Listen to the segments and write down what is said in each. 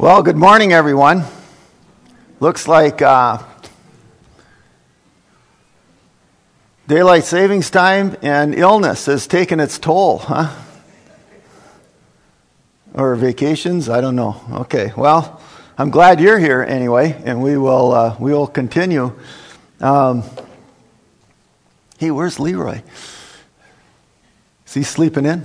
Well, good morning, everyone. Looks like daylight savings time and illness has taken its toll, huh? Or vacations, I don't know. Okay, well, I'm glad you're here anyway, and we will continue. Hey, where's Leroy? Is he sleeping in?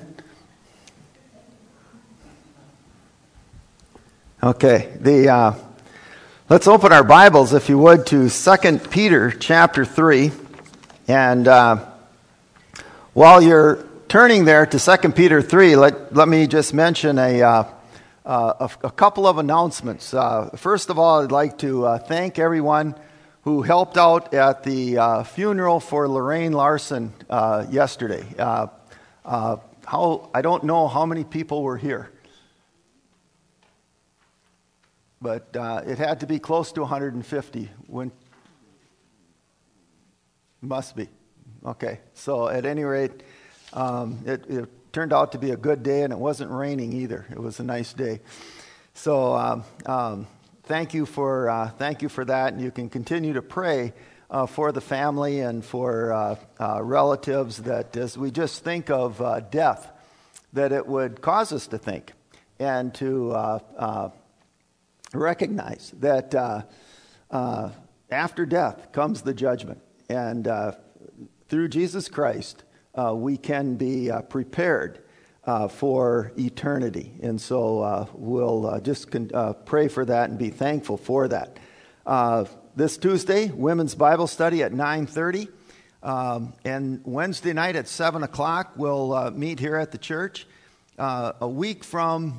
Okay, let's open our Bibles, if you would, to 2 Peter chapter 3. And while you're turning there to 2 Peter 3, let me just mention a couple of announcements. First of all, I'd like to thank everyone who helped out at the funeral for Lorraine Larson yesterday. I don't know how many people were here, but it had to be close to 150. Must be. Okay, so at any rate, it turned out to be a good day, and it wasn't raining either. It was a nice day. So thank you for that, and you can continue to pray for the family and for relatives, that as we just think of death, that it would cause us to think and to recognize that after death comes the judgment, and through Jesus Christ we can be prepared for eternity. And so we'll just pray for that and be thankful for that. This Tuesday, Women's Bible Study at 9:30, and Wednesday night at 7 o'clock we'll meet here at the church. A week from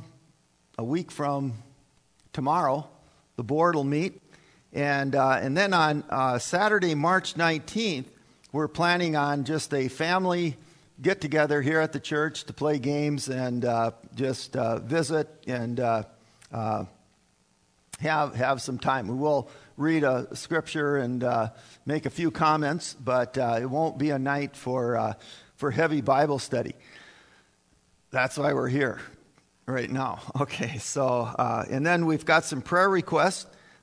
tomorrow, the board will meet, and then on Saturday, March 19th, we're planning on just a family get-together here at the church to play games and just visit and have some time. We will read a scripture and make a few comments, but it won't be a night for heavy Bible study. That's why we're here right now. Okay, so and then we've got some prayer requests.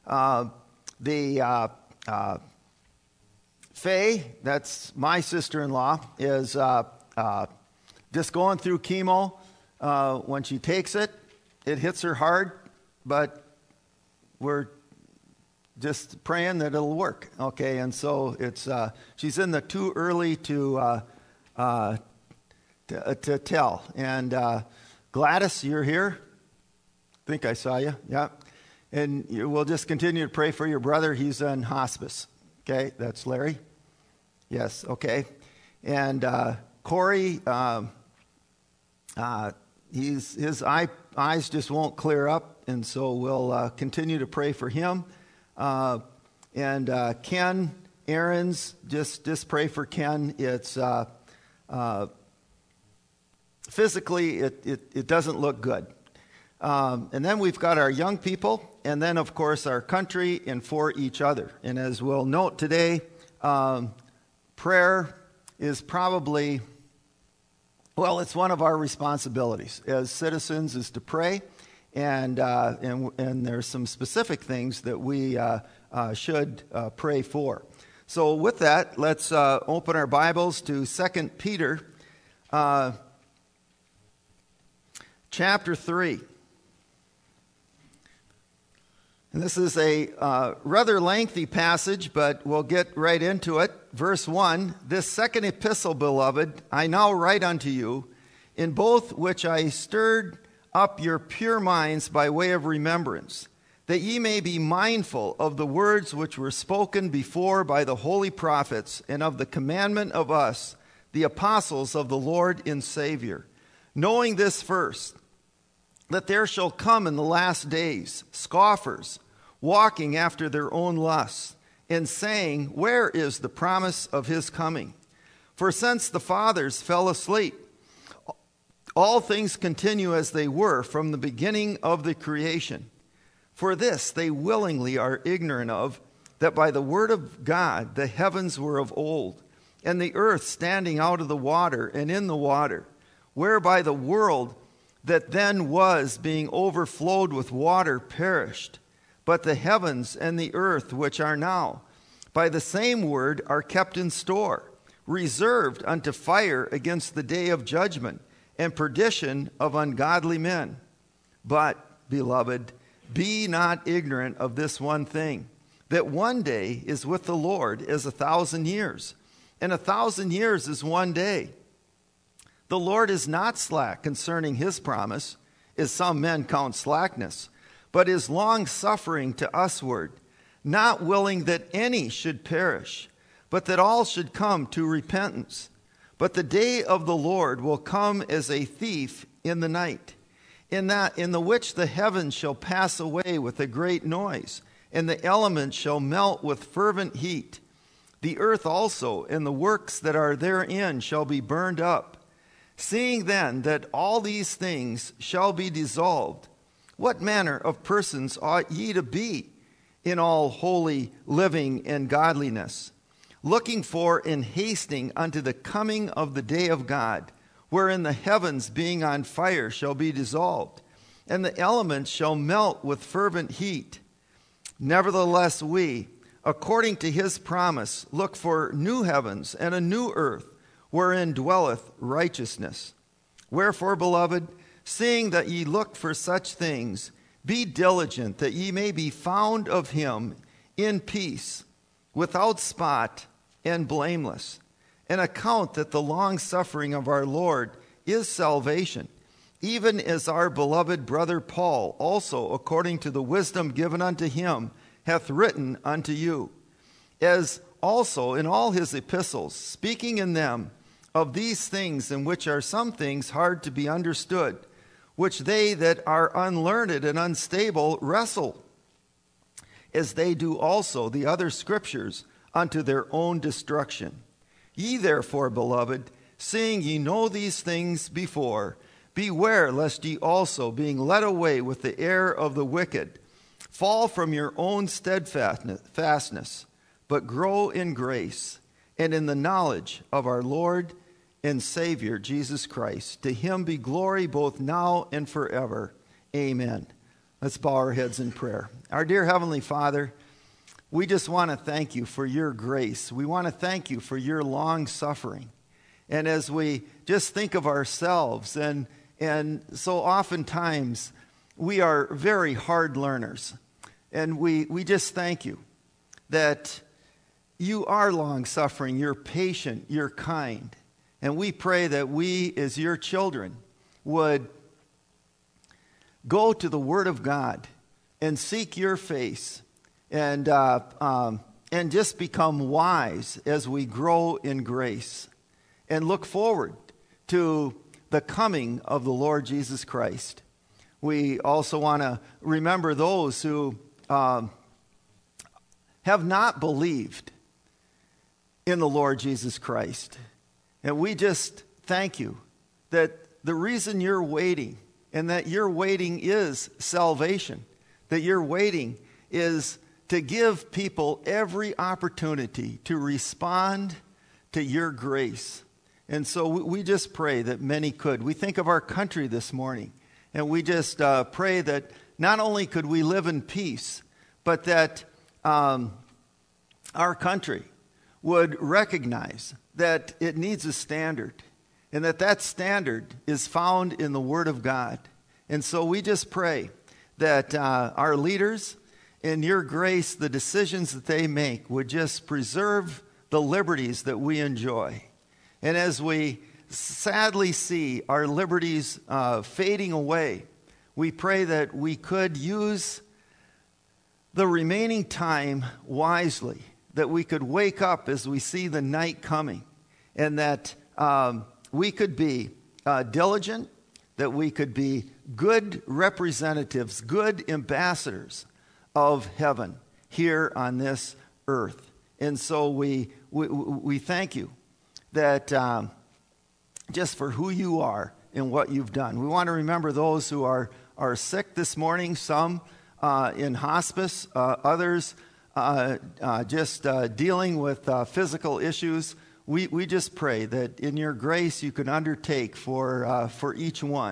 Faye, that's my sister-in-law, is just going through chemo. When she takes it, it hits her hard, but we're just praying that it'll work. Okay, and so it's she's in the too early to tell. And Gladys, you're here. I think I saw you. Yeah. And we'll just continue to pray for your brother. He's in hospice. Okay, that's Larry. Yes, okay. And Corey, his eyes just won't clear up, and so we'll continue to pray for him. And Ken Aarons, just pray for Ken. It's physically, it doesn't look good. And then we've got our young people, and then, of course, our country, and for each other. And as we'll note today, prayer is probably, well, it's one of our responsibilities as citizens is to pray, and there's some specific things that we should pray for. So with that, let's open our Bibles to 2 Peter chapter 3. And this is a rather lengthy passage, but we'll get right into it. Verse 1, "This second epistle, beloved, I now write unto you, in both which I stirred up your pure minds by way of remembrance, that ye may be mindful of the words which were spoken before by the holy prophets, and of the commandment of us, the apostles of the Lord and Savior. Knowing this first, that there shall come in the last days scoffers, walking after their own lusts, and saying, Where is the promise of his coming? For since the fathers fell asleep, all things continue as they were from the beginning of the creation. For this they willingly are ignorant of, that by the word of God the heavens were of old, and the earth standing out of the water and in the water, whereby the world that then was, being overflowed with water, perished. But the heavens and the earth, which are now, by the same word are kept in store, reserved unto fire against the day of judgment and perdition of ungodly men. But, beloved, be not ignorant of this one thing, that one day is with the Lord as 1,000 years, and 1,000 years is one day. The Lord is not slack concerning his promise, as some men count slackness, but is long-suffering to usward, not willing that any should perish, but that all should come to repentance. But the day of the Lord will come as a thief in the night, in the which the heavens shall pass away with a great noise, and the elements shall melt with fervent heat. The earth also and the works that are therein shall be burned up. Seeing then that all these things shall be dissolved, what manner of persons ought ye to be in all holy living and godliness, looking for and hasting unto the coming of the day of God, wherein the heavens being on fire shall be dissolved, and the elements shall melt with fervent heat? Nevertheless we, according to his promise, look for new heavens and a new earth, wherein dwelleth righteousness. Wherefore, beloved, seeing that ye look for such things, be diligent that ye may be found of him in peace, without spot and blameless, and account that the long suffering of our Lord is salvation, even as our beloved brother Paul also, according to the wisdom given unto him, hath written unto you, as also in all his epistles, speaking in them of these things, in which are some things hard to be understood, which they that are unlearned and unstable wrestle, as they do also the other scriptures, unto their own destruction. Ye therefore, beloved, seeing ye know these things before, beware lest ye also, being led away with the error of the wicked, fall from your own steadfastness, but grow in grace and in the knowledge of our Lord and Savior, Jesus Christ. To him be glory both now and forever. Amen. Let's bow our heads in prayer. Our dear Heavenly Father, we just want to thank you for your grace. We want to thank you for your long suffering. And as we just think of ourselves, and so oftentimes we are very hard learners. And we just thank you that you are long suffering, you're patient, you're kind. And we pray that we, as your children, would go to the Word of God and seek your face and just become wise as we grow in grace and look forward to the coming of the Lord Jesus Christ. We also want to remember those who have not believed in the Lord Jesus Christ. And we just thank you that the reason you're waiting, and that your waiting is salvation, that your waiting is to give people every opportunity to respond to your grace. And so we just pray that many could. We think of our country this morning, and we just pray that not only could we live in peace, but that our country would recognize that it needs a standard, and that standard is found in the Word of God. And so we just pray that our leaders, in your grace, the decisions that they make would just preserve the liberties that we enjoy. And as we sadly see our liberties fading away, we pray that we could use the remaining time wisely, that we could wake up as we see the night coming, and that we could be diligent, that we could be good representatives, good ambassadors of heaven here on this earth. And so we thank you that just for who you are and what you've done. We want to remember those who are sick this morning, some in hospice, others just dealing with physical issues. We just pray that in your grace you can undertake for each one.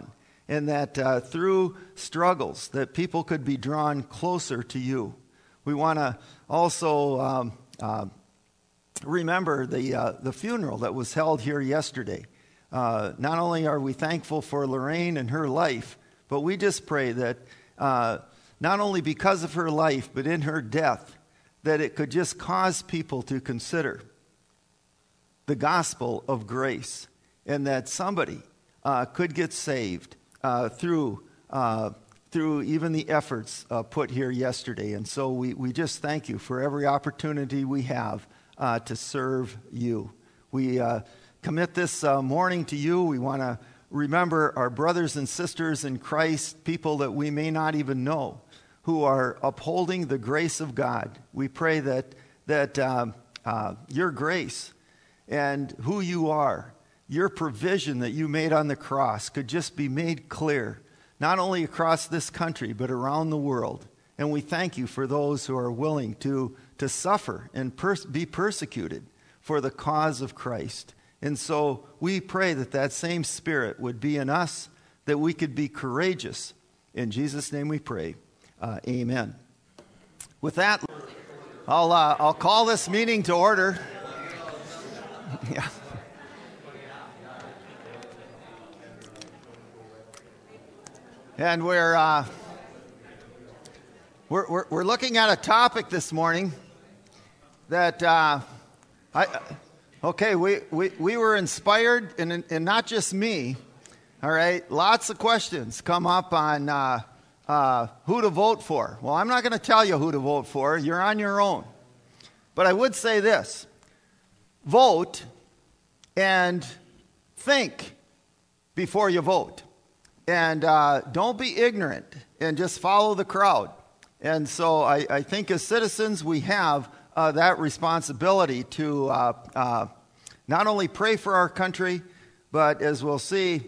and that through struggles that people could be drawn closer to you. We want to also remember the funeral that was held here yesterday. Not only are we thankful for Lorraine and her life, but we just pray that not only because of her life, but in her death, that it could just cause people to consider the gospel of grace, and that somebody could get saved through even the efforts put here yesterday. And so we just thank you for every opportunity we have to serve you. We commit this morning to you. We want to remember our brothers and sisters in Christ, people that we may not even know, who are upholding the grace of God. We pray that your grace and who you are, your provision that you made on the cross, could just be made clear, not only across this country, but around the world. And we thank you for those who are willing to suffer and be persecuted for the cause of Christ. And so we pray that same spirit would be in us, that we could be courageous. In Jesus' name we pray. Amen. With that, I'll call this meeting to order. Yeah. And we're looking at a topic this morning that we were inspired, and not just me. All right, lots of questions come up on who to vote for. Well, I'm not going to tell you who to vote for. You're on your own. But I would say this: vote and think before you vote. And don't be ignorant and just follow the crowd. And so I think as citizens we have that responsibility to not only pray for our country, but as we'll see,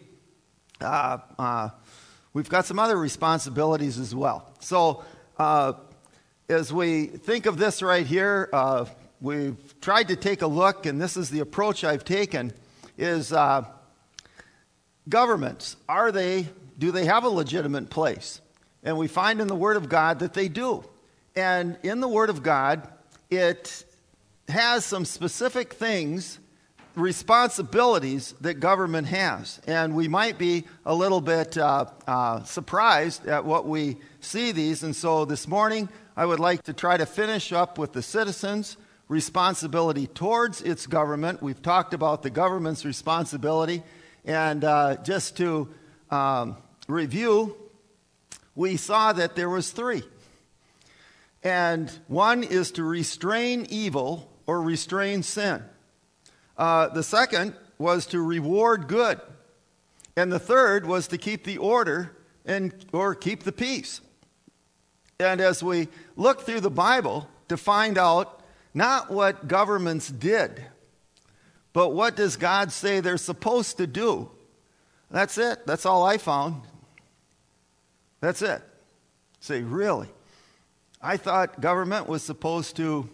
we've got some other responsibilities as well. So as we think of this right here, we've tried to take a look, and this is the approach I've taken, is governments, do they have a legitimate place? And we find in the Word of God that they do. And in the Word of God, it has some specific things, responsibilities that government has. And we might be a little bit surprised at what we see these. And so this morning, I would like to try to finish up with the citizens' responsibility towards its government. We've talked about the government's responsibility. And just to review, we saw that there was three. And one is to restrain evil or restrain sin. The second was to reward good. And the third was to keep the order or keep the peace. And as we look through the Bible to find out not what governments did, but what does God say they're supposed to do? That's it. That's all I found. That's it. Say, really? I thought government was supposed to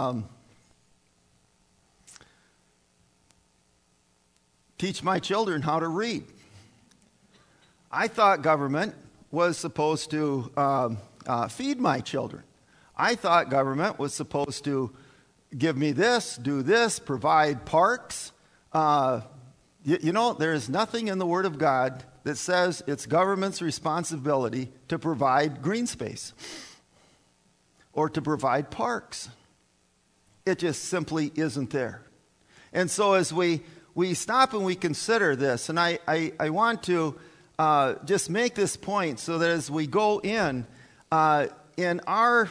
teach my children how to read. I thought government was supposed to feed my children. I thought government was supposed to give me this, do this, provide parks. You know, there is nothing in the Word of God that says it's government's responsibility to provide green space or to provide parks. It just simply isn't there. And so as we stop and we consider this, and I want to just make this point so that as we go in our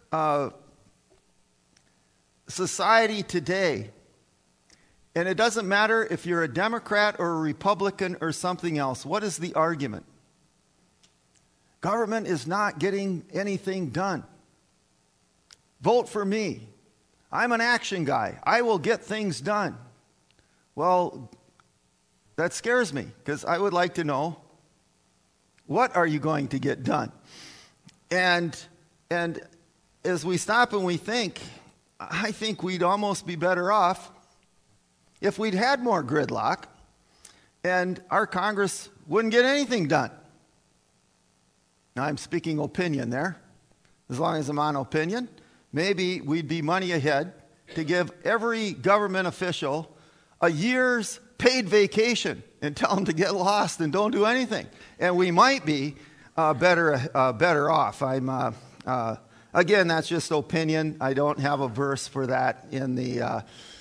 society today, and it doesn't matter if you're a Democrat or a Republican or something else, what is the argument? Government is not getting anything done. Vote for me. I'm an action guy. I will get things done. Well, that scares me because I would like to know, what are you going to get done? And as we stop and we think, I think we'd almost be better off if we'd had more gridlock and our Congress wouldn't get anything done. I'm speaking opinion there, as long as I'm on opinion, maybe we'd be money ahead to give every government official a year's paid vacation and tell them to get lost and don't do anything. And we might be better off. Again, that's just opinion. I don't have a verse for that in the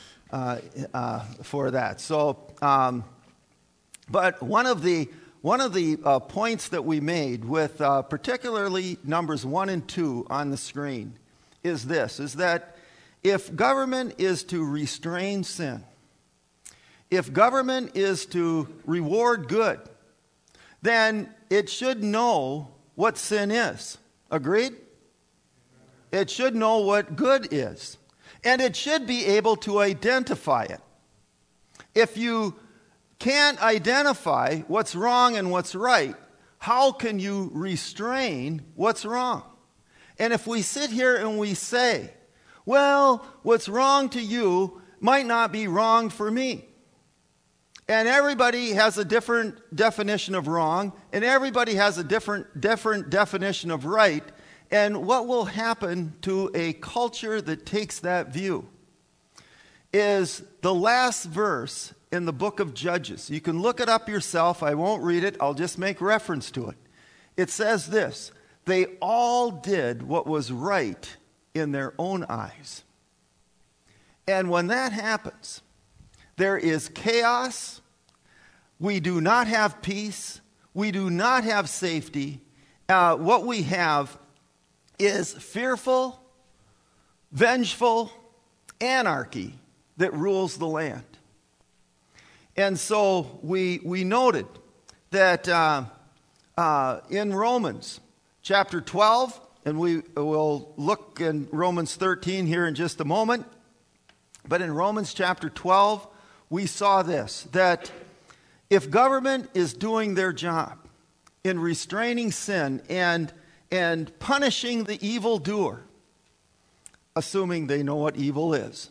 for that. So, but one of the points that we made with particularly numbers 1 and 2 on the screen is this: is that if government is to restrain sin, if government is to reward good, then it should know what sin is. Agreed? It should know what good is. And it should be able to identify it. If you can't identify what's wrong and what's right, how can you restrain what's wrong? And if we sit here and we say, well, what's wrong to you might not be wrong for me. And everybody has a different definition of wrong, and everybody has a different definition of right. And what will happen to a culture that takes that view is the last verse in the book of Judges. You can look it up yourself. I won't read it. I'll just make reference to it. It says this: they all did what was right in their own eyes. And when that happens, there is chaos. We do not have peace. We do not have safety. What we have is fearful, vengeful anarchy that rules the land. And so we noted that in Romans chapter 12, and we will look in Romans 13 here in just a moment, but in Romans chapter 12, we saw this, that if government is doing their job in restraining sin and punishing the evildoer, assuming they know what evil is,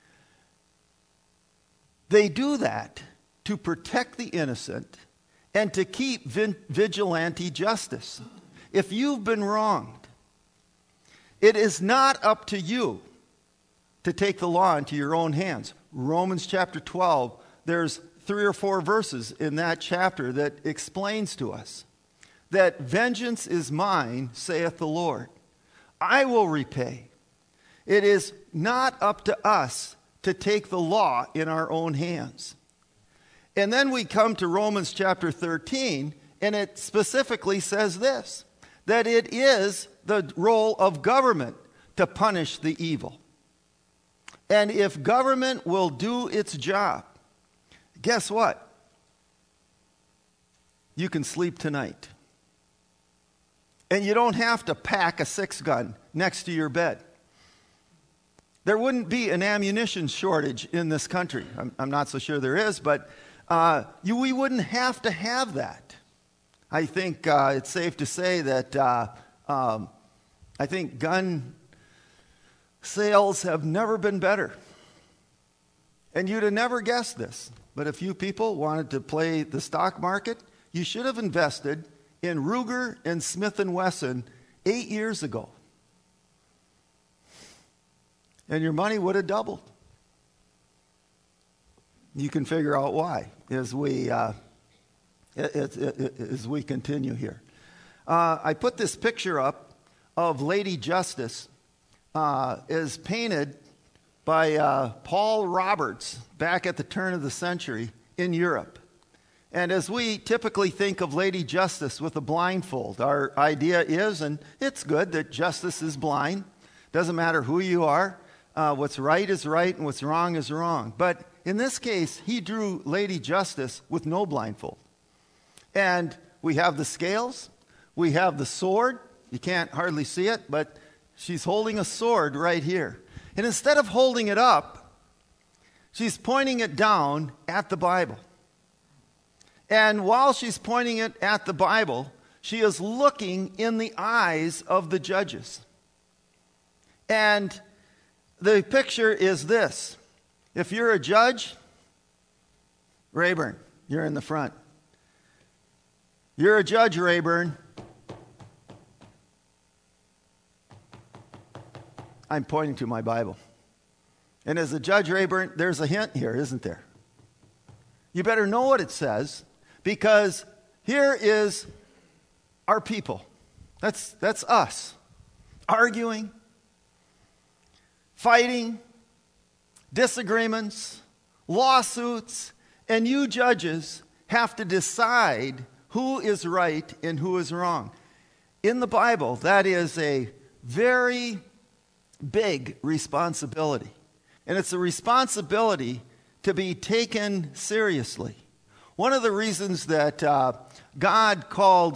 they do that to protect the innocent and to keep vigilante justice. If you've been wronged, it is not up to you to take the law into your own hands. Romans chapter 12, there's 3 or 4 verses in that chapter that explains to us that vengeance is mine, saith the Lord. I will repay. It is not up to us to take the law in our own hands. And then we come to Romans chapter 13, and it specifically says this, that it is the role of government to punish the evil. And if government will do its job, guess what? You can sleep tonight. And you don't have to pack a 6-gun next to your bed. There wouldn't be an ammunition shortage in this country. I'm not so sure there is, but we wouldn't have to have that. I think it's safe to say that I think gun sales have never been better. And you'd have never guessed this. But if you people wanted to play the stock market, you should have invested in Ruger and Smith & Wesson 8 years ago. And your money would have doubled. You can figure out why as we continue here. I put this picture up of Lady Justice is painted by Paul Roberts back at the turn of the century in Europe. And as we typically think of Lady Justice with a blindfold, our idea is, and it's good, that justice is blind. Doesn't matter who you are. What's right is right and what's wrong is wrong. But in this case, he drew Lady Justice with no blindfold. And we have the scales. We have the sword. You can't hardly see it, but she's holding a sword right here. And instead of holding it up, she's pointing it down at the Bible. And while she's pointing it at the Bible, she is looking in the eyes of the judges. And the picture is this. If you're a judge, Rayburn, you're in the front. You're a judge, Rayburn. I'm pointing to my Bible. And as a Judge Rayburn, there's a hint here, isn't there? You better know what it says, because here is our people. That's us. Arguing, fighting, disagreements, lawsuits, and you judges have to decide who is right and who is wrong. In the Bible, that is a very big responsibility. And it's a responsibility to be taken seriously. One of the reasons that God called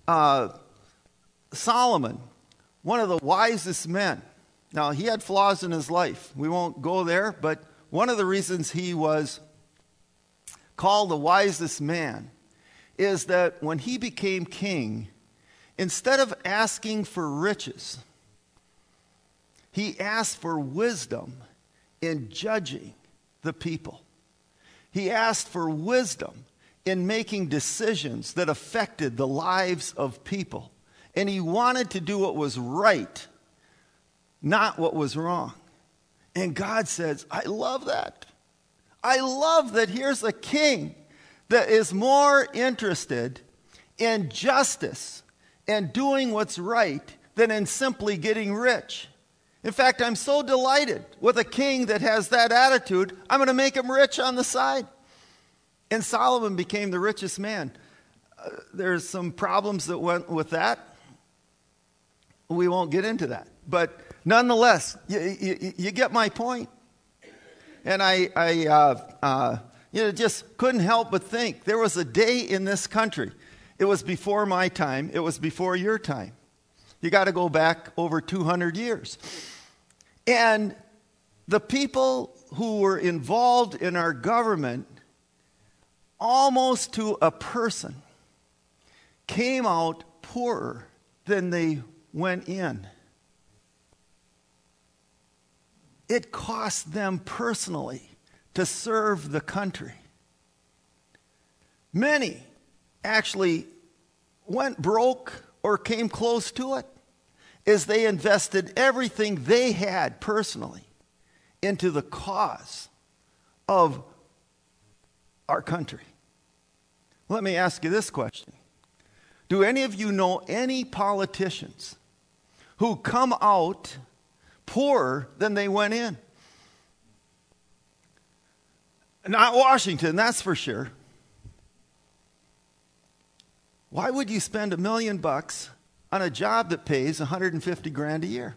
Solomon one of the wisest men. Now, he had flaws in his life. We won't go there, but one of the reasons he was called the wisest man is that when he became king, instead of asking for riches, he asked for wisdom in judging the people. He asked for wisdom in making decisions that affected the lives of people. And he wanted to do what was right, not what was wrong. And God says, I love that. I love that here's a king that is more interested in justice and doing what's right than in simply getting rich. In fact, I'm so delighted with a king that has that attitude, I'm going to make him rich on the side. And Solomon became the richest man. There's some problems that went with that. We won't get into that. But nonetheless, you get my point. And I just couldn't help but think. There was a day in this country. It was before my time. It was before your time. You got to go back over 200 years. And the people who were involved in our government, almost to a person, came out poorer than they went in. It cost them personally to serve the country. Many actually went broke or came close to it as they invested everything they had personally into the cause of our country. Let me ask you this question. Do any of you know any politicians who come out poorer than they went in? Not Washington, that's for sure. Why would you spend $1 million on a job that pays $150,000 a year?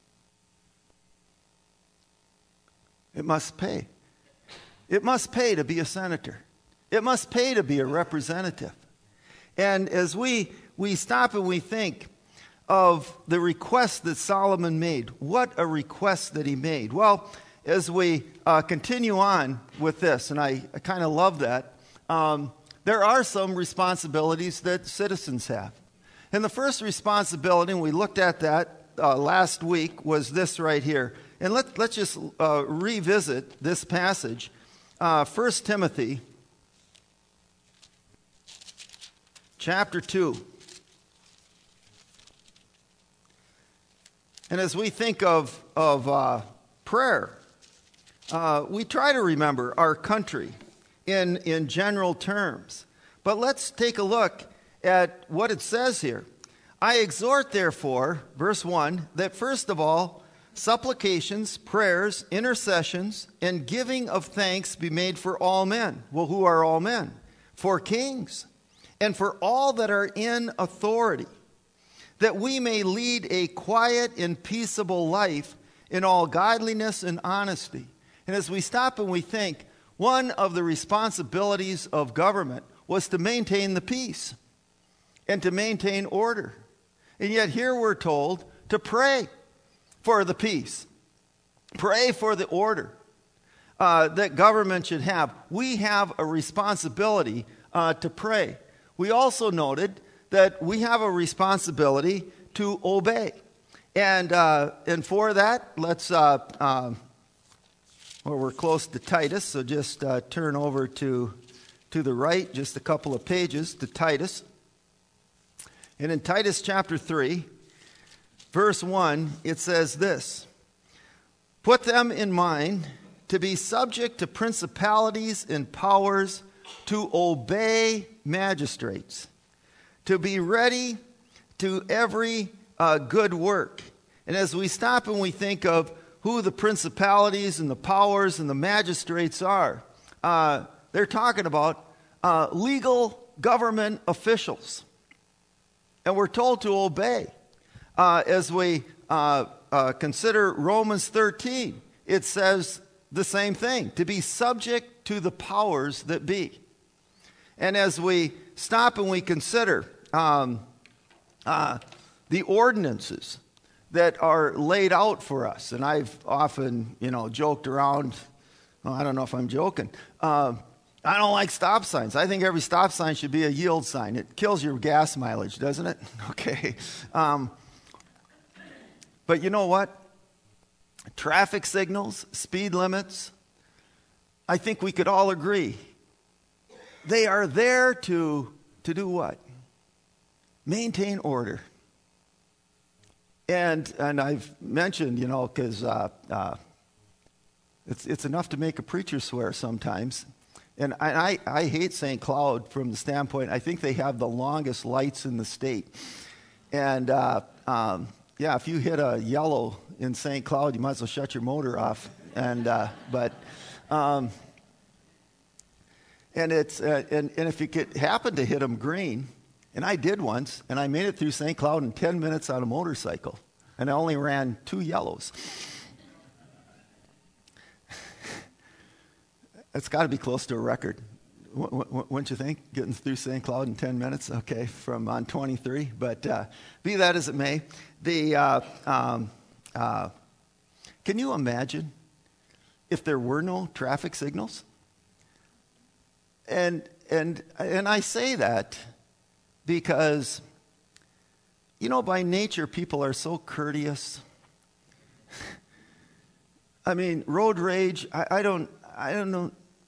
It must pay. It must pay to be a senator. It must pay to be a representative. And as we stop and we think of the request that Solomon made, what a request that he made. Well, as we continue on with this, and I kind of love that, there are some responsibilities that citizens have. And the first responsibility, and we looked at that last week, was this right here. And let's just revisit this passage. 1 Timothy chapter 2. And as we think of prayer, we try to remember our country in general terms. But let's take a look at what it says here. I exhort, therefore, verse 1, that first of all, supplications, prayers, intercessions, and giving of thanks be made for all men. Well, who are all men? For kings, and for all that are in authority, that we may lead a quiet and peaceable life in all godliness and honesty. And as we stop and we think, one of the responsibilities of government was to maintain the peace and to maintain order. And yet here we're told to pray for the peace, pray for the order that government should have. We have a responsibility to pray. We also noted that we have a responsibility to obey. And for that, let's, well, we're close to Titus, so just turn over to the right, just a couple of pages to Titus. And in Titus chapter 3, verse 1, it says this, Put them in mind to be subject to principalities and powers, to obey magistrates, to be ready to every good work. And as we stop and we think of who the principalities and the powers and the magistrates are, they're talking about legal government officials. And we're told to obey. As we consider Romans 13, it says the same thing, to be subject to the powers that be. And as we stop and we consider the ordinances that are laid out for us, and I've often, joked around, well, I don't know if I'm joking, I don't like stop signs. I think every stop sign should be a yield sign. It kills your gas mileage, doesn't it? Okay. But you know what? Traffic signals, speed limits, I think we could all agree. They are there to do what? Maintain order. And I've mentioned, because it's enough to make a preacher swear sometimes. And I hate St. Cloud from the standpoint, I think they have the longest lights in the state. And if you hit a yellow in St. Cloud, you might as well shut your motor off. And if you could happen to hit them green, and I did once, and I made it through St. Cloud in 10 minutes on a motorcycle, and I only ran 2 yellows. It's got to be close to a record, wouldn't you think? Getting through St. Cloud in 10 minutes, okay, from on 23. But be that as it may, can you imagine if there were no traffic signals? And I say that because, by nature, people are so courteous. I mean, road rage, I don't know.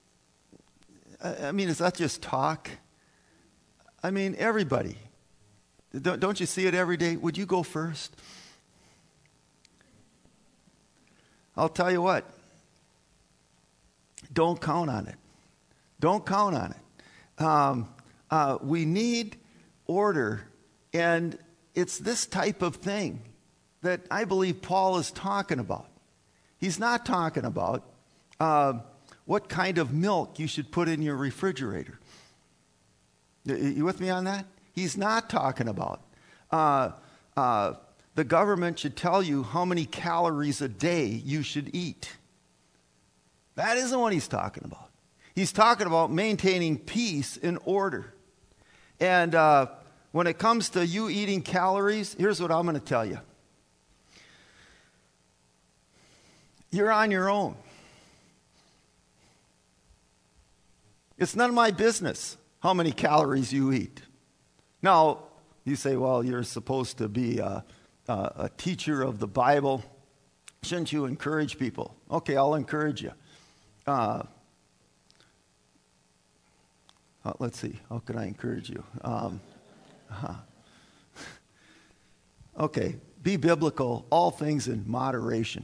I mean, is that just talk? I mean, everybody. Don't you see it every day? Would you go first? I'll tell you what. Don't count on it. Don't count on it. We need order, and it's this type of thing that I believe Paul is talking about. He's not talking about what kind of milk you should put in your refrigerator. You with me on that? He's not talking about the government should tell you how many calories a day you should eat. That isn't what he's talking about. He's talking about maintaining peace and order. And when it comes to you eating calories, here's what I'm going to tell you. You're on your own. It's none of my business how many calories you eat. Now, you say, well, you're supposed to be a teacher of the Bible. Shouldn't you encourage people? Okay, I'll encourage you. Let's see. How can I encourage you? Okay, be biblical, all things in moderation.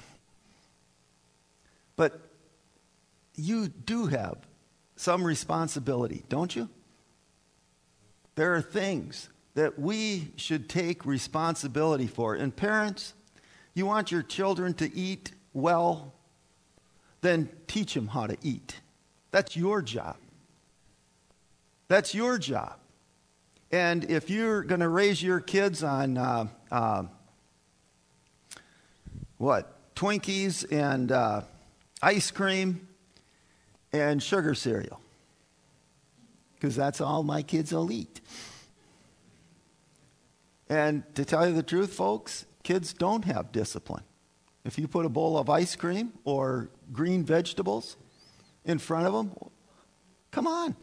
But you do have some responsibility, don't you? There are things that we should take responsibility for. And parents, you want your children to eat well, then teach them how to eat. That's your job. That's your job. And if you're going to raise your kids on Twinkies and ice cream and sugar cereal, because that's all my kids will eat. And to tell you the truth, folks, kids don't have discipline. If you put a bowl of ice cream or green vegetables in front of them, come on.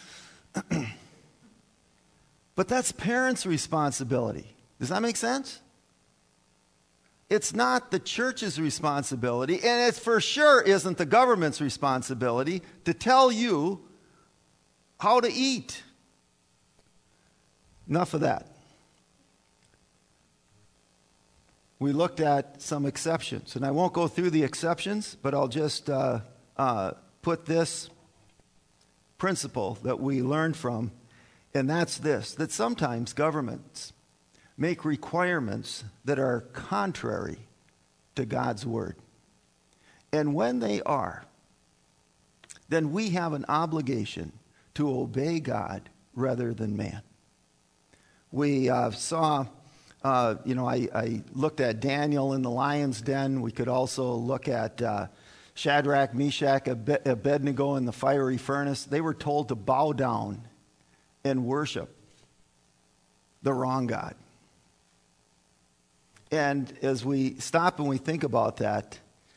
But that's parents' responsibility. Does that make sense? It's not the church's responsibility, and it for sure isn't the government's responsibility to tell you how to eat. Enough of that. we looked at some exceptions. And I won't go through the exceptions, but I'll just put this principle that we learned from, and that's this, that sometimes governments make requirements that are contrary to God's word. And when they are, then we have an obligation to obey God rather than man. We saw, I looked at Daniel in the lion's den. We could also look at Shadrach, Meshach, Abednego in the fiery furnace. They were told to bow down and worship the wrong God. And as we stop and we think about that,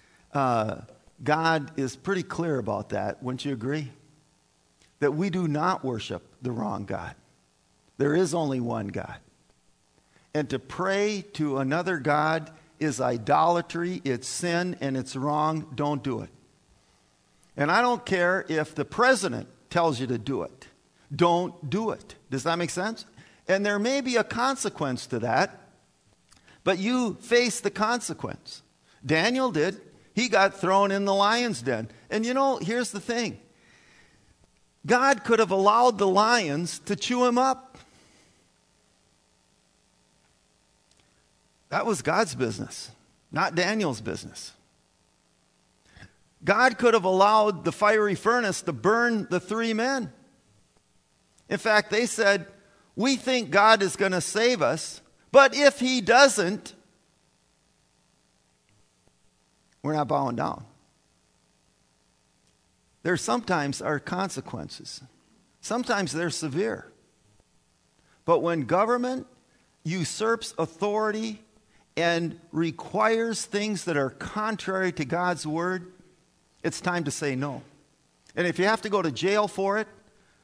God is pretty clear about that. Wouldn't you agree? That we do not worship the wrong God. There is only one God. And to pray to another God is idolatry, it's sin, and it's wrong. Don't do it. And I don't care if the president tells you to do it. Don't do it. Does that make sense? And there may be a consequence to that, but you face the consequence. Daniel did. He got thrown in the lion's den. And here's the thing. God could have allowed the lions to chew him up. That was God's business, not Daniel's business. God could have allowed the fiery furnace to burn the 3 men. In fact, they said, we think God is going to save us, but if he doesn't, we're not bowing down. There sometimes are consequences. Sometimes they're severe. But when government usurps authority and requires things that are contrary to God's word, it's time to say no. And if you have to go to jail for it,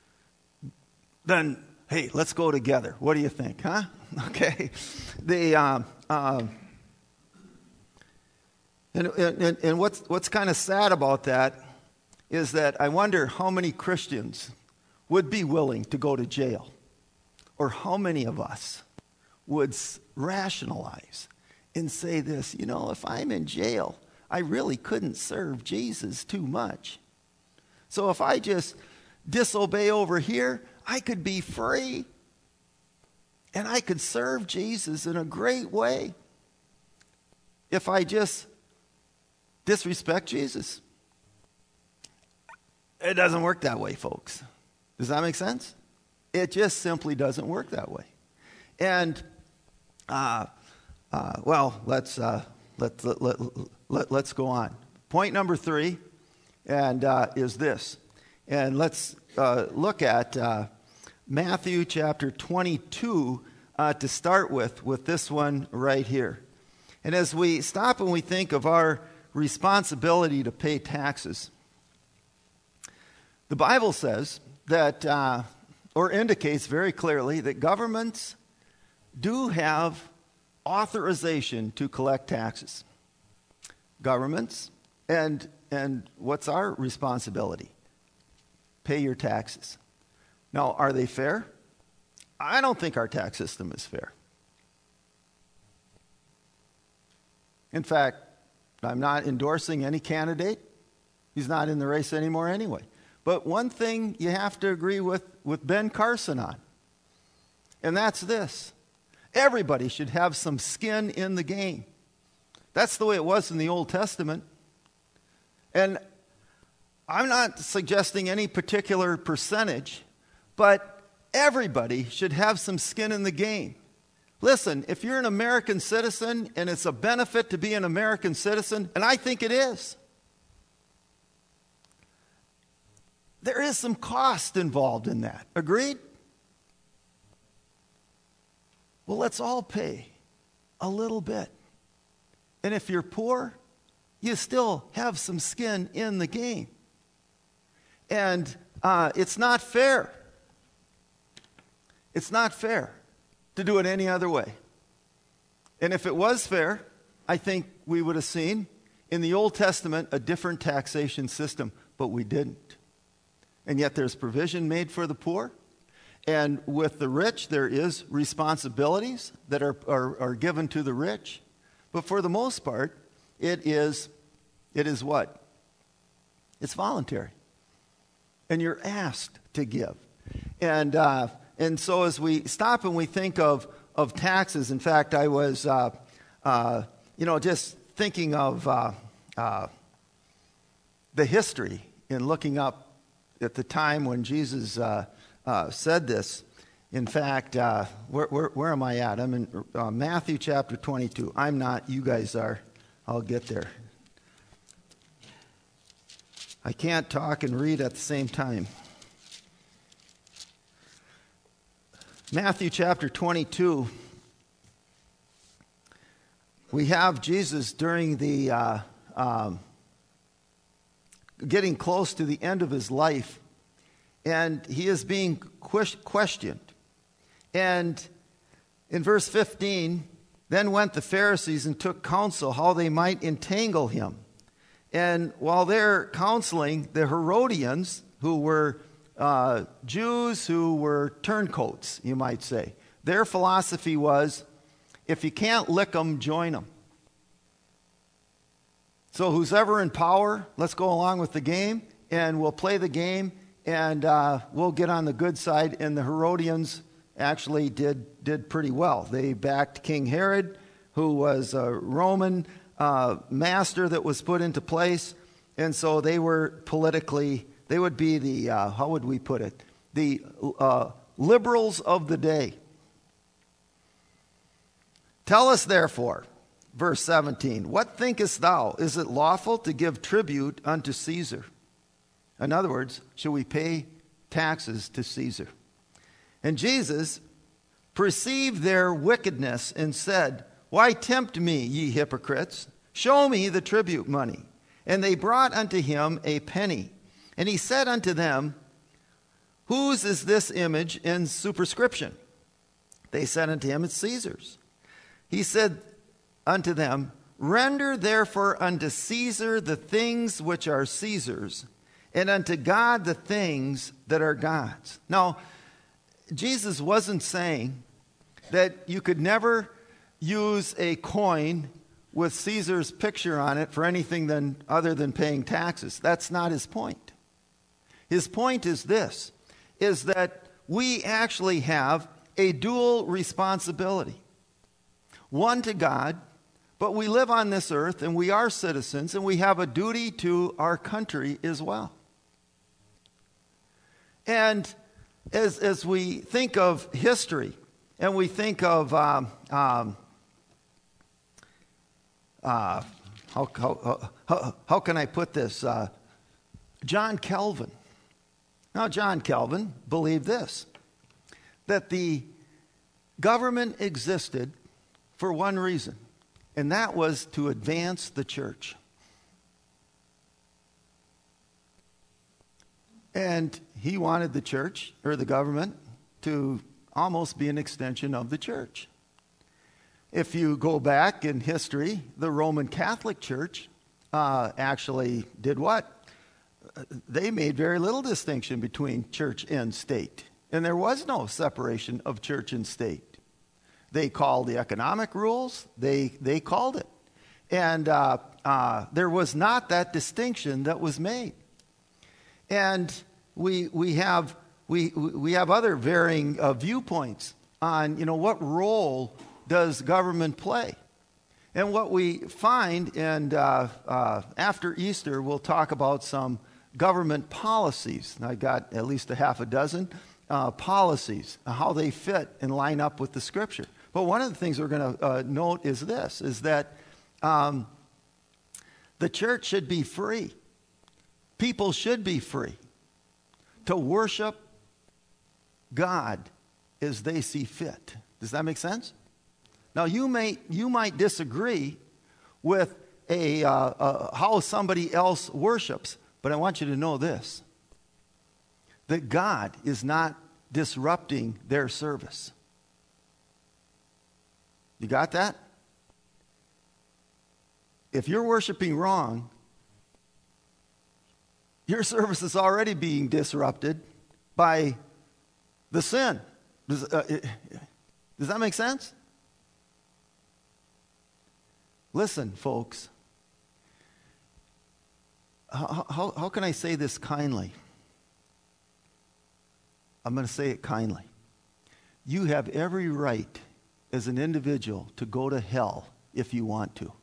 then, hey, let's go together. What do you think, huh? Okay. And what's kind of sad about that is that I wonder how many Christians would be willing to go to jail, or how many of us would rationalize and say this, if I'm in jail, I really couldn't serve Jesus too much. So if I just disobey over here, I could be free. And I could serve Jesus in a great way if I just disrespect Jesus. It doesn't work that way, folks. Does that make sense? It just simply doesn't work that way. And let's go on. Point number 3, and is this, and let's look at Matthew chapter 22 to start with this one right here. And as we stop and we think of our responsibility to pay taxes, the Bible says that, or indicates very clearly, that governments do have authorization to collect taxes. Governments, and what's our responsibility? Pay your taxes. Now, are they fair? I don't think our tax system is fair. In fact, I'm not endorsing any candidate. He's not in the race anymore anyway. But one thing you have to agree with Ben Carson on, and that's this. Everybody should have some skin in the game. That's the way it was in the Old Testament. And I'm not suggesting any particular percentage, but everybody should have some skin in the game. Listen, if you're an American citizen and it's a benefit to be an American citizen, and I think it is, there is some cost involved in that. Agreed? Well, let's all pay a little bit. And if you're poor, you still have some skin in the game. And it's not fair. It's not fair to do it any other way. And if it was fair, I think we would have seen in the Old Testament a different taxation system, but we didn't. And yet there's provision made for the poor. And with the rich, there is responsibilities that are given to the rich. But for the most part, it is what? It's voluntary. And you're asked to give. And so as we stop and we think of taxes, in fact, I was, just thinking of the history and looking up at the time when Jesus said this. In fact, where am I at? I'm in Matthew chapter 22. I'm not. You guys are. I'll get there. I can't talk and read at the same time. Matthew chapter 22. We have Jesus during the getting close to the end of his life, and he is being questioned. And in verse 15, then went the Pharisees and took counsel how they might entangle him. And while they're counseling, the Herodians, who were Jews who were turncoats, you might say, their philosophy was, if you can't lick them, join them. So who's ever in power, let's go along with the game, and we'll play the game, and we'll get on the good side. And the Herodians actually did pretty well. They backed King Herod, who was a Roman master that was put into place, and so they were politically, they would be the, how would we put it, the liberals of the day. Tell us therefore, verse 17, what thinkest thou? Is it lawful to give tribute unto Caesar? In other words, should we pay taxes to Caesar? And Jesus perceived their wickedness and said, why tempt me, ye hypocrites? Show me the tribute money. And they brought unto him a penny. And he said unto them, whose is this image and superscription? They said unto him, it's Caesar's. He said unto them, render therefore unto Caesar the things which are Caesar's, and unto God the things that are God's. Now, Jesus wasn't saying that you could never use a coin with Caesar's picture on it for anything other than paying taxes. That's not his point. His point is this, is that we actually have a dual responsibility. One to God, but we live on this earth and we are citizens and we have a duty to our country as well. And as we think of history and we think of how can I put this? John Calvin. Now, John Calvin believed this, that the government existed for one reason, and that was to advance the church. And he wanted the church, or the government, to almost be an extension of the church. If you go back in history, the Roman Catholic Church actually did what? They made very little distinction between church and state. And there was no separation of church and state. They called the economic rules, they called it. And there was not that distinction that was made. And we have other varying viewpoints on, what role does government play. And what we find, and after Easter, we'll talk about some government policies. I got at least a half a dozen policies, how they fit and line up with the Scripture. But one of the things we're going to note is this, is that the church should be free. People should be free to worship God as they see fit. Does that make sense? Now, you might disagree with how somebody else worships, but I want you to know this, that God is not disrupting their service. You got that? If you're worshiping wrong, your service is already being disrupted by the sin. Does that make sense? Listen, folks. How can I say this kindly? I'm going to say it kindly. You have every right as an individual to go to hell if you want to.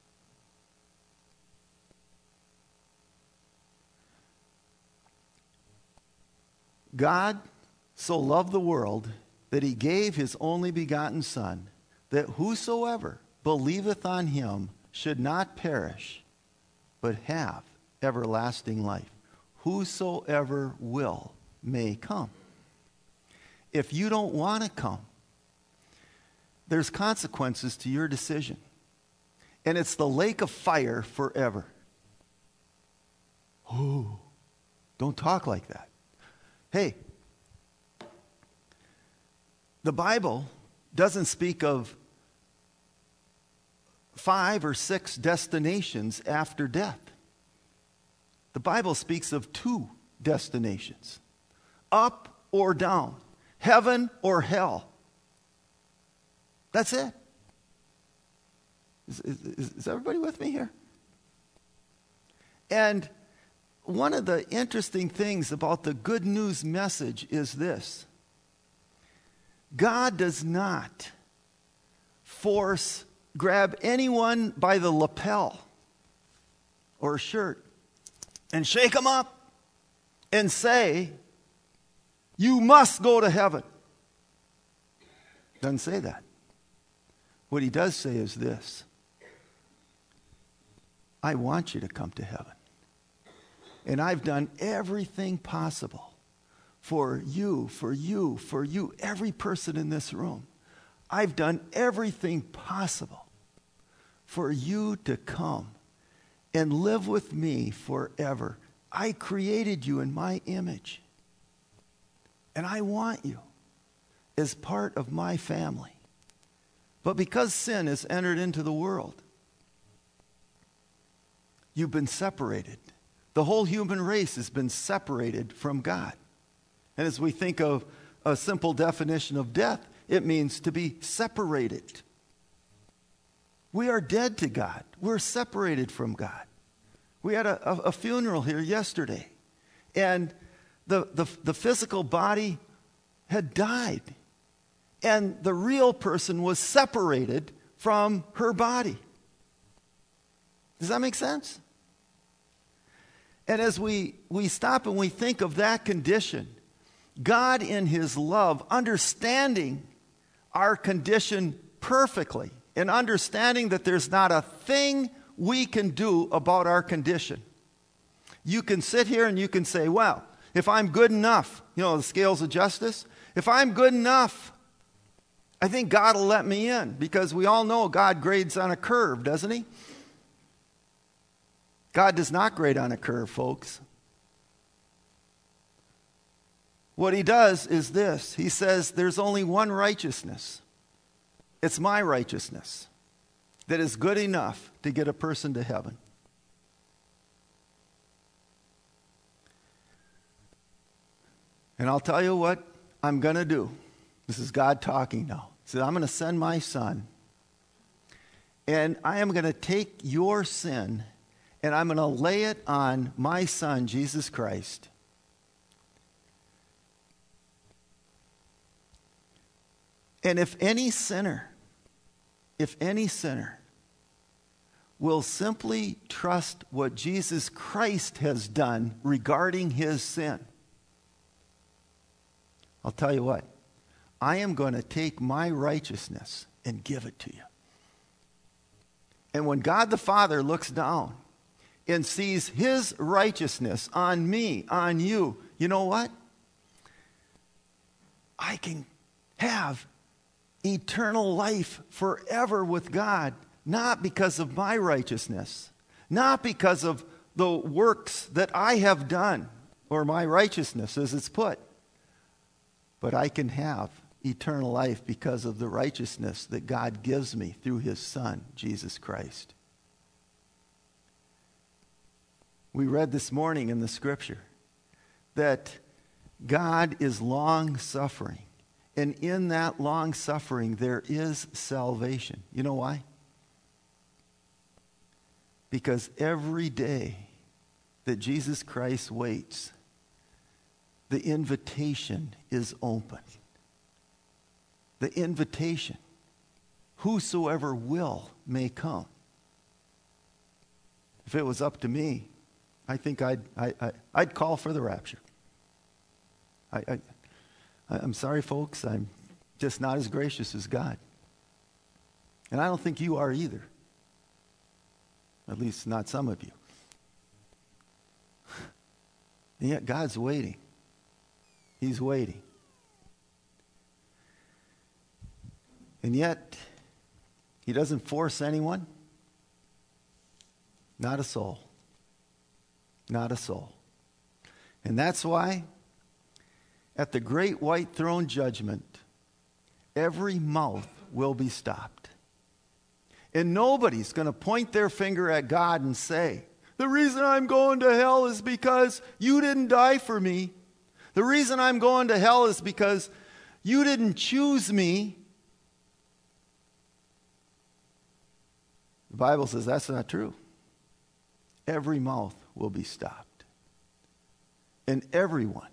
God so loved the world that he gave his only begotten Son, that whosoever believeth on him should not perish, but have everlasting life. Whosoever will may come. If you don't want to come, there's consequences to your decision. And it's the lake of fire forever. Oh, don't talk like that. Hey, the Bible doesn't speak of 5 or 6 destinations after death. The Bible speaks of 2 destinations, up or down, heaven or hell. That's it. Is everybody with me here? And one of the interesting things about the good news message is this. God does not grab anyone by the lapel or shirt and shake them up and say, you must go to heaven. Doesn't say that. What he does say is this. I want you to come to heaven. And I've done everything possible for you, every person in this room. I've done everything possible for you to come and live with me forever. I created you in my image. And I want you as part of my family. But because sin has entered into the world, you've been separated. The whole human race has been separated from God. And as we think of a simple definition of death, it means to be separated. We are dead to God. We're separated from God. We had a funeral here yesterday, and the physical body had died, and the real person was separated from her body. Does that make sense? And as we stop and we think of that condition, God in his love, understanding our condition perfectly, and understanding that there's not a thing we can do about our condition. You can sit here and you can say, well, if I'm good enough, the scales of justice, if I'm good enough, I think God will let me in, because we all know God grades on a curve, doesn't he? God does not grade on a curve, folks. What he does is this. He says there's only one righteousness. It's my righteousness that is good enough to get a person to heaven. And I'll tell you what I'm going to do. This is God talking now. He said, I'm going to send my Son, and I am going to take your sin, and I'm going to lay it on my Son, Jesus Christ. And if any sinner will simply trust what Jesus Christ has done regarding his sin, I'll tell you what, I am going to take my righteousness and give it to you. And when God the Father looks down and sees his righteousness on me, on you, you know what? I can have eternal life forever with God, not because of my righteousness, not because of the works that I have done, or my righteousness as it's put, but I can have eternal life because of the righteousness that God gives me through his Son, Jesus Christ. We read this morning in the scripture that God is long-suffering. And in that long suffering, there is salvation. You know why? Because every day that Jesus Christ waits, the invitation is open. The invitation, whosoever will may come. If it was up to me, I think I'd call for the rapture. I'm sorry, folks. I'm just not as gracious as God. And I don't think you are either. At least not some of you. And yet God's waiting. He's waiting. And yet, he doesn't force anyone. Not a soul. Not a soul. And that's why, at the great white throne judgment, every mouth will be stopped. And nobody's going to point their finger at God and say, the reason I'm going to hell is because you didn't die for me. The reason I'm going to hell is because you didn't choose me. The Bible says that's not true. Every mouth will be stopped. And everyone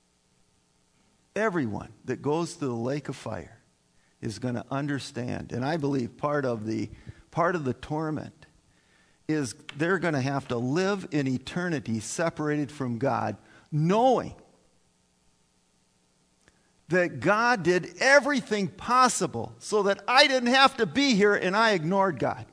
that goes to the lake of fire is going to understand. And I believe part of the torment is they're going to have to live in eternity separated from God, knowing that God did everything possible so that I didn't have to be here and I ignored God.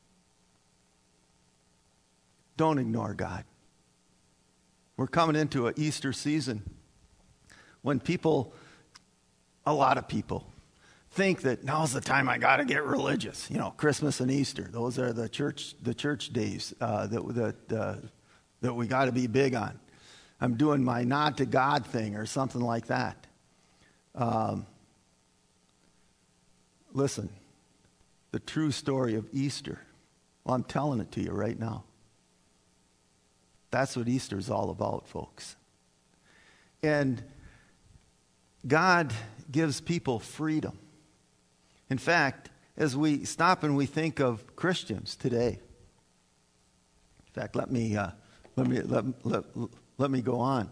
Don't ignore God. We're coming into an Easter season when a lot of people, think that now's the time I got to get religious. You know, Christmas and Easter, those are the church days that we got to be big on. I'm doing my nod to God thing or something like that. Listen, the true story of Easter, well, I'm telling it to you right now. That's what Easter's all about, folks. And God gives people freedom. In fact, as we stop and we think of Christians today, in fact, let me go on.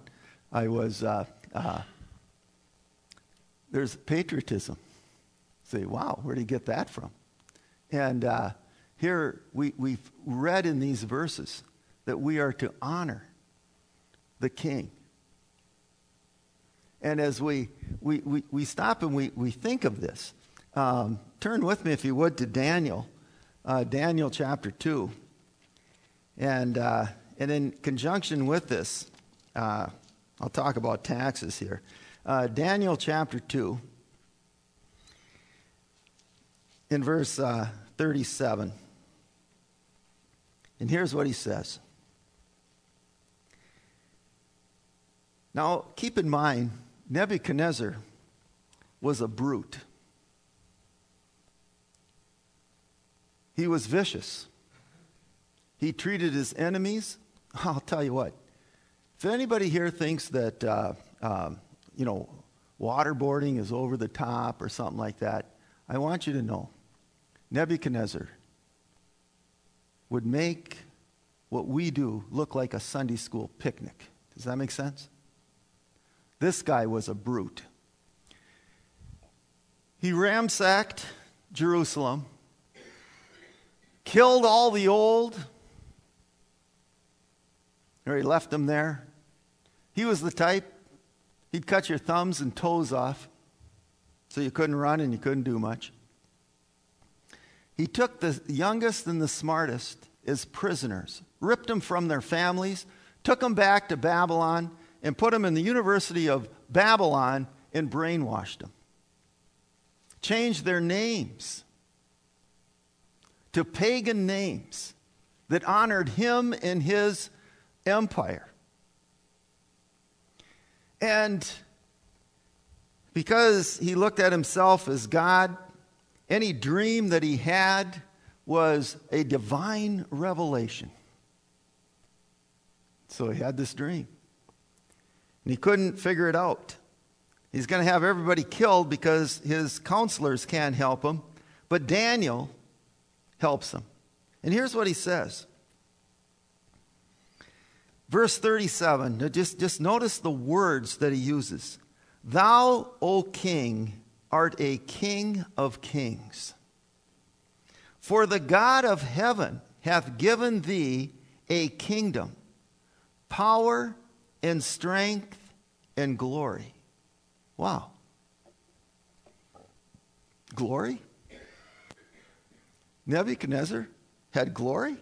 There's patriotism. Say, wow, where did he get that from? And here we've read in these verses that we are to honor the King. And as we stop and we think of this, turn with me, if you would, to Daniel chapter 2. And in conjunction with this, I'll talk about taxes here. Daniel chapter 2, in verse 37. And here's what he says. Now, keep in mind, Nebuchadnezzar was a brute. He was vicious. He treated his enemies. I'll tell you what. If anybody here thinks that, waterboarding is over the top or something like that, I want you to know, Nebuchadnezzar would make what we do look like a Sunday school picnic. Does that make sense? This guy was a brute. He ransacked Jerusalem, killed all the old, or he left them there. He was the type, he'd cut your thumbs and toes off so you couldn't run and you couldn't do much. He took the youngest and the smartest as prisoners, ripped them from their families, took them back to Babylon, and put them in the University of Babylon and brainwashed them. Changed their names to pagan names that honored him and his empire. And because he looked at himself as God, any dream that he had was a divine revelation. So he had this dream. And he couldn't figure it out. He's going to have everybody killed because his counselors can't help him. But Daniel helps him. And here's what he says. Verse 37, just notice the words that he uses. Thou, O king, art a king of kings. For the God of heaven hath given thee a kingdom, power and strength and glory. Wow. Glory? Nebuchadnezzar had glory?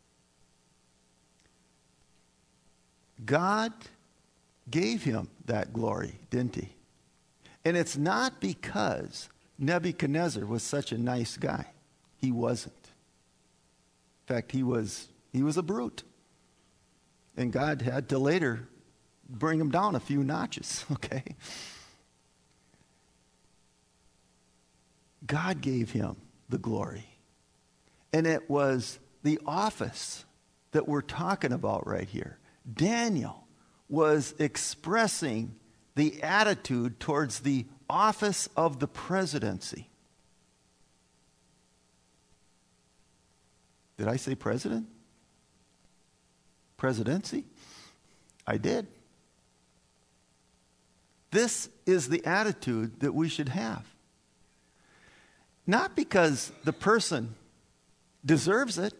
God gave him that glory, didn't he? And it's not because Nebuchadnezzar was such a nice guy. He wasn't. In fact, he was a brute. And God had to later bring him down a few notches, okay? God gave him the glory. And it was the office that we're talking about right here. Daniel was expressing the attitude towards the office of the presidency. Did I say president? Presidency? I did. This is the attitude that we should have. Not because the person deserves it.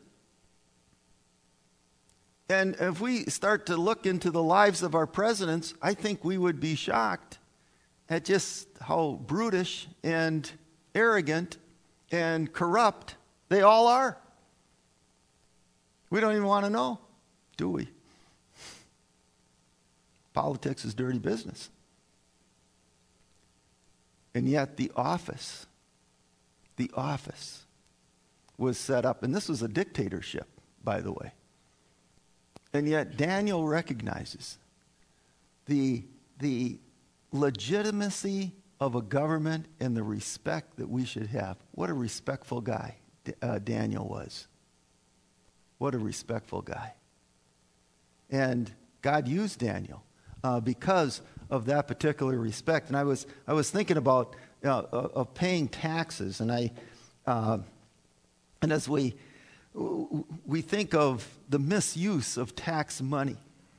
And if we start to look into the lives of our presidents, I think we would be shocked at just how brutish and arrogant and corrupt they all are. We don't even want to know, do we? Politics is dirty business. And yet the office was set up, and this was a dictatorship, by the way. And yet Daniel recognizes the legitimacy of a government and the respect that we should have. What a respectful guy Daniel was. What a respectful guy. And God used Daniel because of that particular respect. And I was thinking about of paying taxes, and as we think of the misuse of tax money.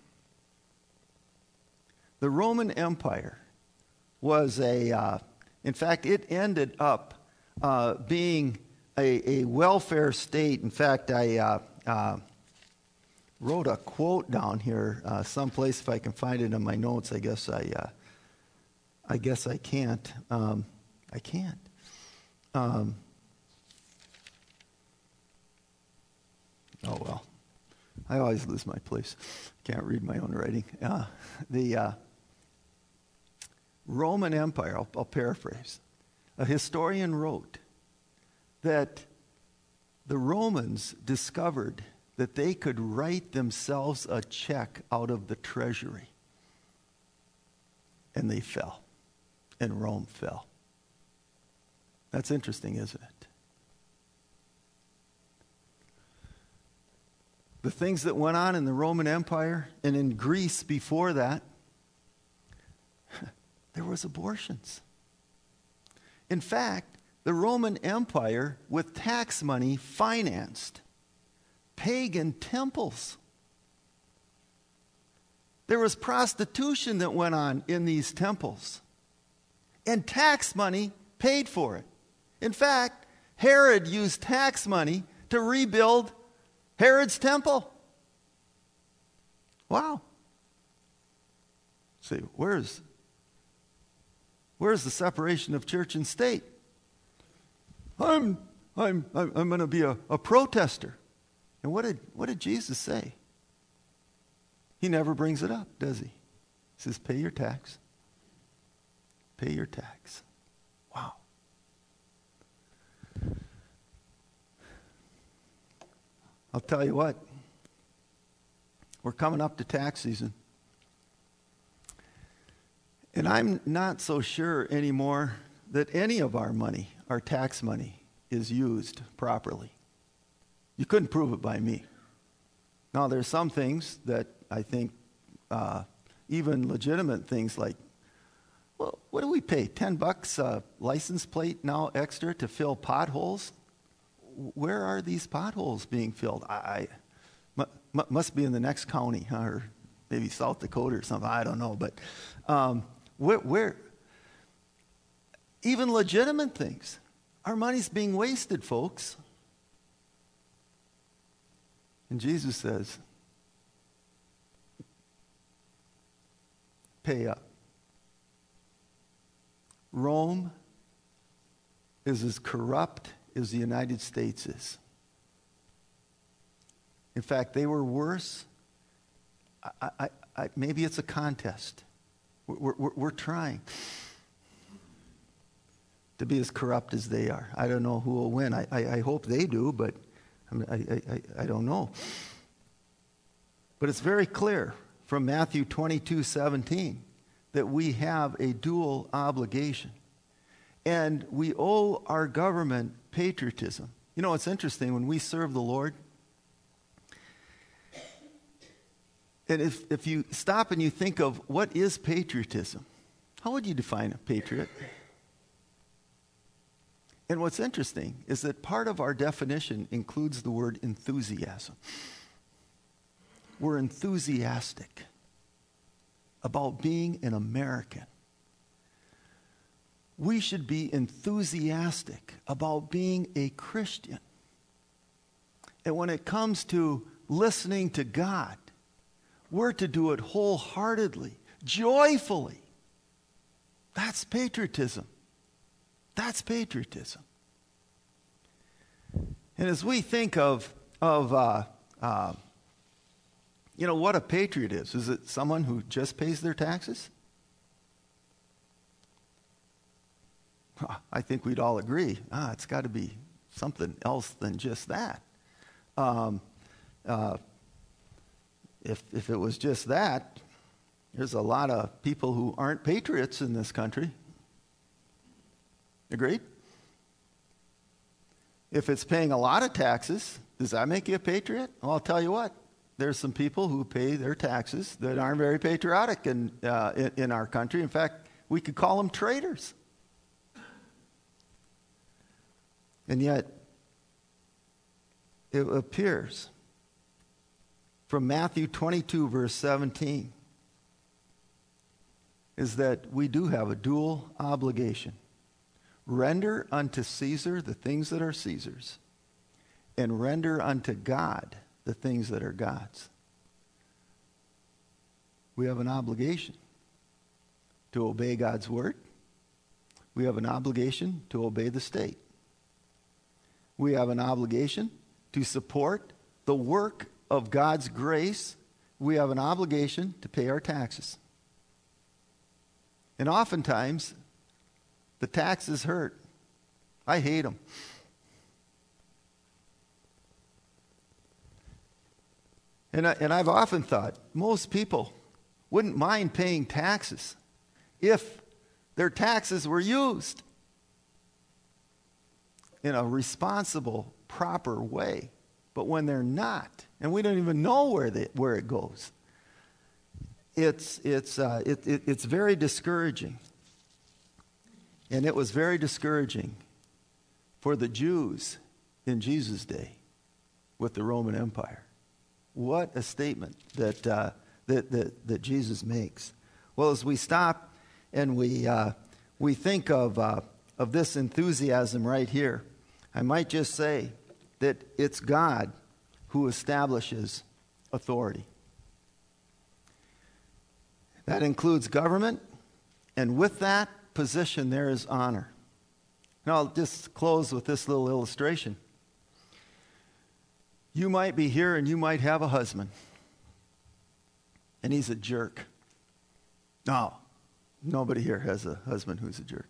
The Roman Empire was in fact, it ended up being a welfare state. In fact, I wrote a quote down here someplace. If I can find it in my notes, I guess I can't. I can't. Oh, well. I always lose my place. Can't read my own writing. The Roman Empire, I'll paraphrase. A historian wrote that the Romans discovered that they could write themselves a check out of the treasury. And they fell. And Rome fell. That's interesting, isn't it? The things that went on in the Roman Empire and in Greece before that, there was abortions. In fact, the Roman Empire, with tax money, financed pagan temples. There was prostitution that went on in these temples. And tax money paid for it. In fact, Herod used tax money to rebuild Herod's temple. Wow. See, where's the separation of church and state? I'm going to be a protester. And what did Jesus say? He never brings it up, does he? He says, pay your tax. Pay your tax. Wow. I'll tell you what, we're coming up to tax season. And I'm not so sure anymore that any of our money, our tax money, is used properly. You couldn't prove it by me. Now, there's some things that I think, even legitimate things like, well, what do we pay? $10 license plate now extra to fill potholes? Where are these potholes being filled? Must be in the next county, huh? Or maybe South Dakota or something. I don't know. But where even legitimate things, our money's being wasted, folks. And Jesus says, pay up. Rome is as corrupt as the United States is. In fact, they were worse. Maybe it's a contest. We're trying to be as corrupt as they are. I don't know who will win. I hope they do, but I don't know. But it's very clear from Matthew 22:17 that we have a dual obligation. And we owe our government patriotism. You know, it's interesting when we serve the Lord. And if you stop and you think of what is patriotism, how would you define a patriot? And what's interesting is that part of our definition includes the word enthusiasm. We're enthusiastic about being an American. We should be enthusiastic about being a Christian. And when it comes to listening to God, we're to do it wholeheartedly, joyfully. That's patriotism. That's patriotism. And as we think of what a patriot is it someone who just pays their taxes? I think we'd all agree. It's got to be something else than just that. If it was just that, there's a lot of people who aren't patriots in this country. Agreed? If it's paying a lot of taxes, does that make you a patriot? Well, I'll tell you what. There's some people who pay their taxes that aren't very patriotic in our country. In fact, we could call them traitors. And yet, it appears from Matthew 22, verse 17, is that we do have a dual obligation. Render unto Caesar the things that are Caesar's, and render unto God the things that are God's. We have an obligation to obey God's word. We have an obligation to obey the state. We have an obligation to support the work of God's grace. We have an obligation to pay our taxes. And oftentimes, the taxes hurt. I hate them. And I've often thought most people wouldn't mind paying taxes if their taxes were used in a responsible, proper way. But when they're not, and we don't even know where it goes, it's very discouraging. And it was very discouraging for the Jews in Jesus' day with the Roman Empire. What a statement that Jesus makes. Well, as we stop and we think of this enthusiasm right here, I might just say that it's God who establishes authority. That includes government, and with that position there is honor. And I'll just close with this little illustration. You might be here and you might have a husband, and he's a jerk. No, nobody here has a husband who's a jerk.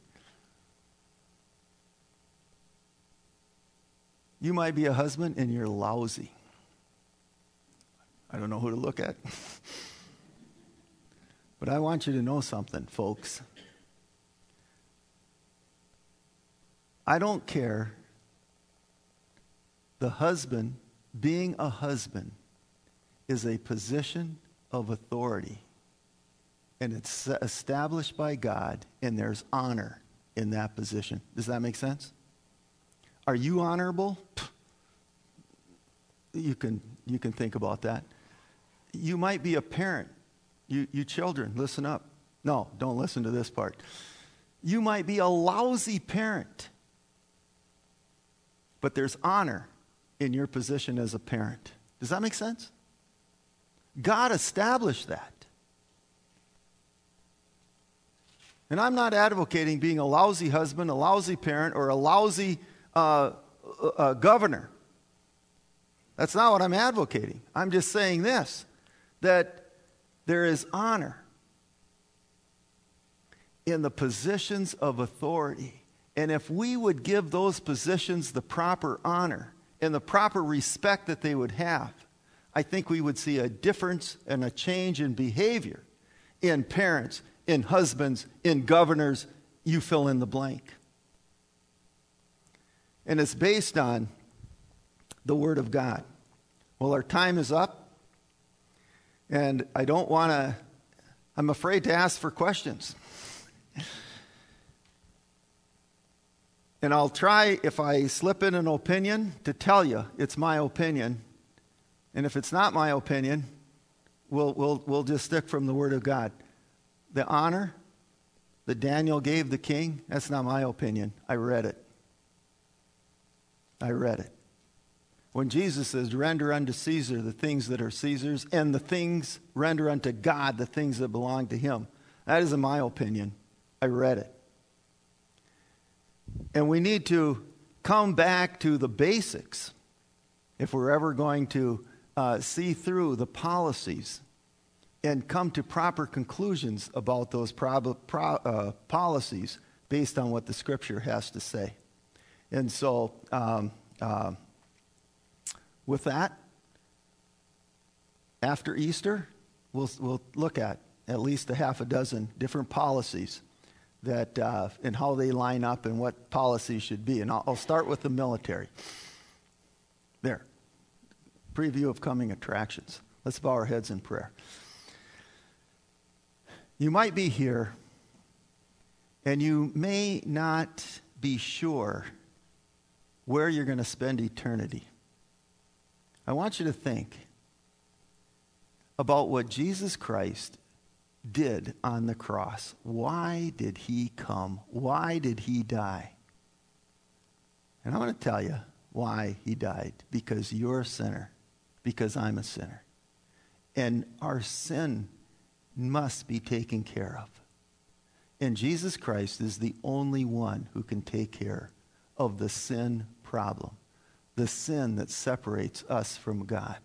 You might be a husband and you're lousy. I don't know who to look at. But I want you to know something, folks. I don't care. The husband, being a husband, is a position of authority. And it's established by God, and there's honor in that position. Does that make sense? Are you honorable? You can think about that. You might be a parent You children, listen up. No, don't listen to this part. You might be a lousy parent, but there's honor in your position as a parent. Does that make sense? God established that. And I'm not advocating being a lousy husband, a lousy parent, or a lousy governor. That's not what I'm advocating. I'm just saying this, that there is honor in the positions of authority. And if we would give those positions the proper honor and the proper respect that they would have, I think we would see a difference and a change in behavior in parents, in husbands, in governors, you fill in the blank. And it's based on the Word of God. Well, our time is up, and I'm afraid to ask for questions. And I'll try, if I slip in an opinion, to tell you it's my opinion. And if it's not my opinion, we'll just stick from the Word of God. The honor that Daniel gave the king, that's not my opinion. I read it. When Jesus says, render unto Caesar the things that are Caesar's, and the things, render unto God the things that belong to him. That isn't my opinion. I read it. And we need to come back to the basics if we're ever going to see through the policies and come to proper conclusions about those policies based on what the Scripture has to say. And so, with that, after Easter, we'll look at least a half a dozen different policies that and how they line up and what policies should be. And I'll start with the military. There. Preview of coming attractions. Let's bow our heads in prayer. You might be here, and you may not be sure where you're going to spend eternity. I want you to think about what Jesus Christ did on the cross. Why did he come? Why did he die? And I want to tell you why he died. Because you're a sinner. Because I'm a sinner. And our sin must be taken care of. And Jesus Christ is the only one who can take care of the sin problem. The sin that separates us from God.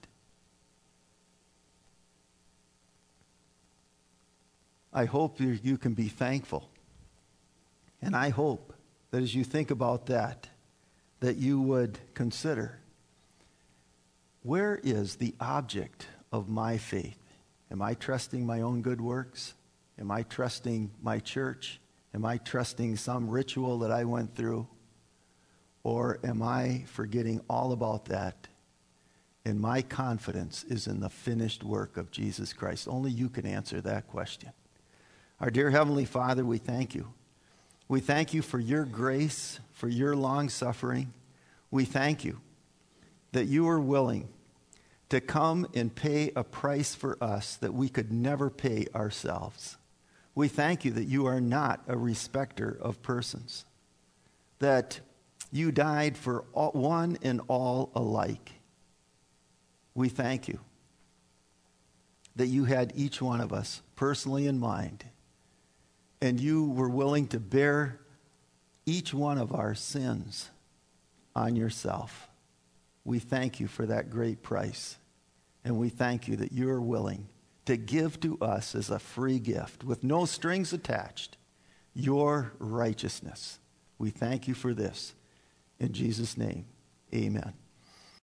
I hope you can be thankful. And I hope that as you think about that you would consider, where is the object of my faith? Am I trusting my own good works? Am I trusting my church? Am I trusting some ritual that I went through? Or am I forgetting all about that? And my confidence is in the finished work of Jesus Christ. Only you can answer that question. Our dear Heavenly Father, we thank you. We thank you for your grace, for your long suffering. We thank you that you are willing to come and pay a price for us that we could never pay ourselves. We thank you that you are not a respecter of persons, that you died for one and all alike. We thank you that you had each one of us personally in mind, and you were willing to bear each one of our sins on yourself. We thank you for that great price. And we thank you that you're willing to give to us as a free gift, with no strings attached, your righteousness. We thank you for this. In Jesus' name, amen.